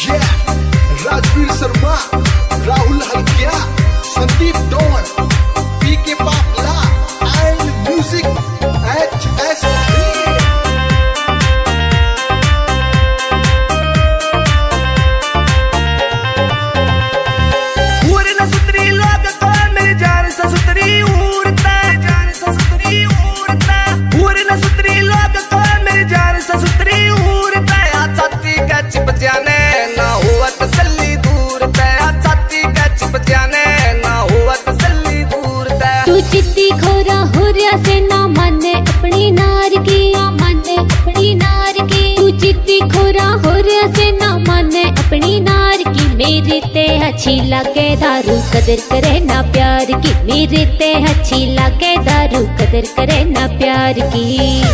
राजवीर शर्मा, राहुल हल्किया, संदीप डोन, PK Papla and music HSP। चित्ती खोरा हो रहा से ना माने अपनी नार की, माने अपनी नार की। तू चित्ती खोरा हो रहा से ना माने अपनी नार की। मेरे ते अच्छी लगे दारू कदर करे ना प्यार की। मेरे ते अच्छी लगे दारू कदर करे ना प्यार की।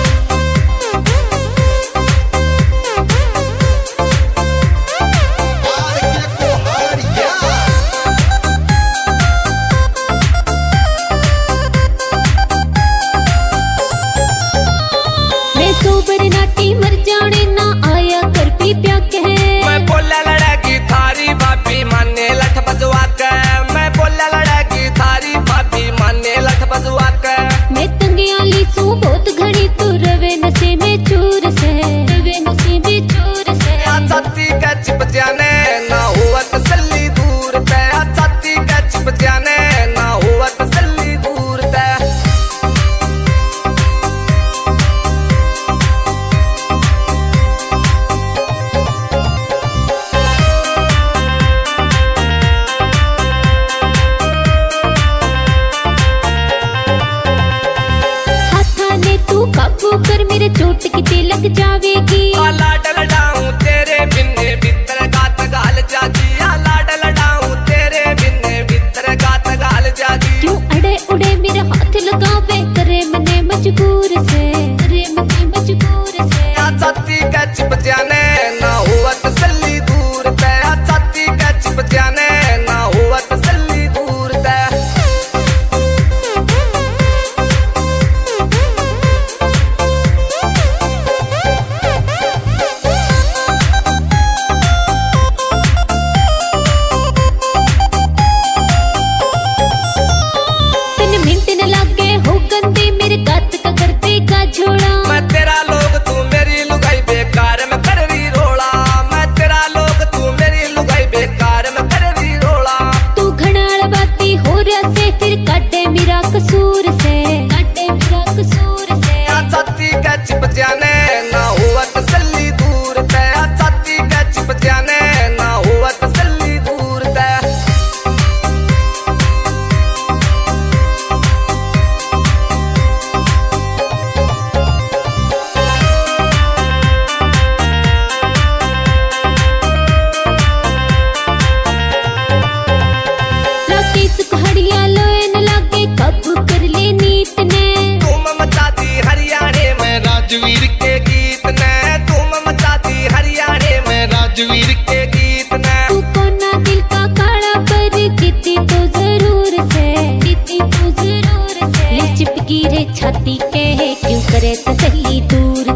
मर जाने ना आया कर पी प्या कह। मैं बोला लड़की थारी भाभी माने लठ बजवा के। मैं बोला लड़की थारी भाभी माने लठ बजवा के। मैं तंगिया ली सू बहुत घड़ी तू रवे नशे में चूर से, रवे नशे में चूर से। छाती का चिप जाने ना हुआ तसल्ली दूर पे। छाती का चिप जाने ना हुआ तसल्ली दूर पे। काबू कर मेरे चोट की तिलक जावेगी। लाड लडाऊं तेरे बिन्ने भीतर गात गाल जागी। लाड लडाऊं तेरे बिन्ने भीतर गात गाल जागी। क्यों अड़े उड़े मेरे हाथ लगावे करे मने मजबूर से, करे मने मजबूर से। छाती का चिप जाने ना हुआ तसल्ली दूर पे। छाती का चिप जाने ना हुआ तसल्ली दूर पे। मैं तेरा लोग तू मेरी लुगाई बेकार में कर रही रोला। मैं तेरा लोग तू मेरी लुगाई बेकार में कर रही रोला। तू घनाल बाती हो रहा से फिर काटे मेरा कसूर से, काटे मेरा कसूर से। छाती का चिप जाने ना हुआ तसल्ली दूर पे। छाती का चिप जाने ना हुआ तसल्ली दूर पे। राजवीर के गीत ने तुम मचाती हरियाणे में। राजवीर के गीत ने तू कोना दिल का काला पर जीती तो जरूर से, जीती तो जरूर से। ले चिपकी रे छाती के क्यों करे तसल्ली दूर